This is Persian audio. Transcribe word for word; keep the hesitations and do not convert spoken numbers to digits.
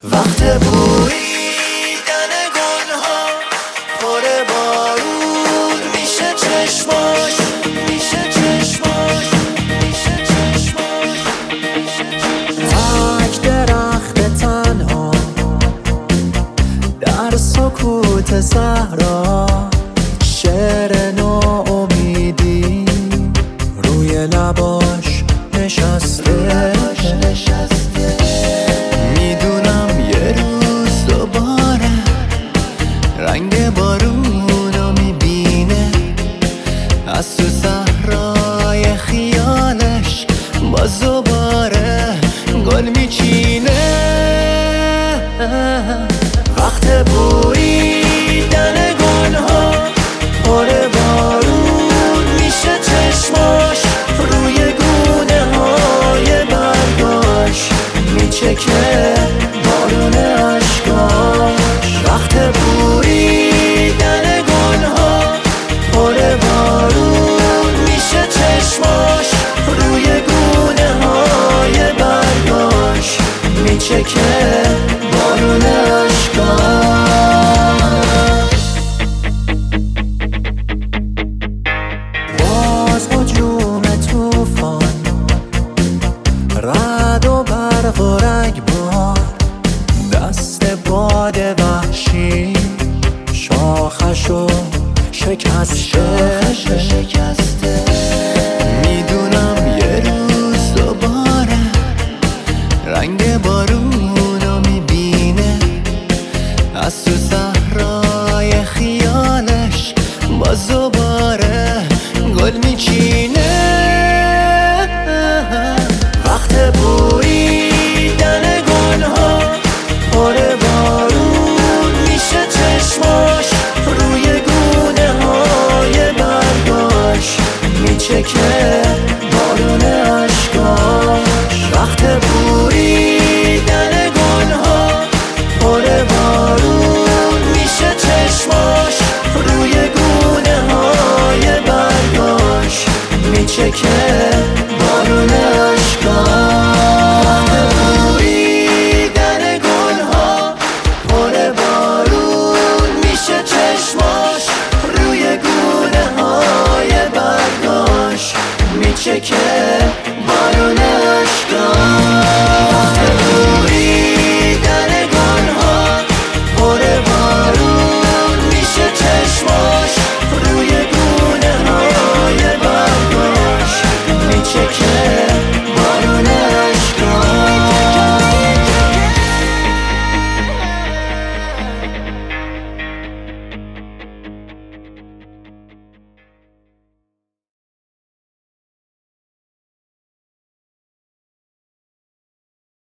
وقت بویدن گلها پر بارون میشه چشماش، میشه چشماش، میشه چشماش. تک درخت تنها در سکوت صحرا، شعر ناامیدی روی لباش نشسته. میدونم یه روز دوباره رنگ بارونو میبینه، از تو صحرای خیالش باز دوباره گل میچینه. وقت بویدن گلها پر بارون میشه چشماش، روی گونه های برگاش میچکه بارون عشقاش. وقت بویدن گلها پر بارون میشه چشماش، روی گونه های برگاش میچکه بارون عشقاش. باز هجوم توفان، رعد و برق و رگبار، دست باد وحشی شاخشو شکسته. میدونم یه روز دوباره رنگ بارونو میبینه، از تو صحرای خیالش باز دوباره گل میچینه. وقت بویدن گلها پر بارون میشه چشماش، روی گونه های برگاش میچکه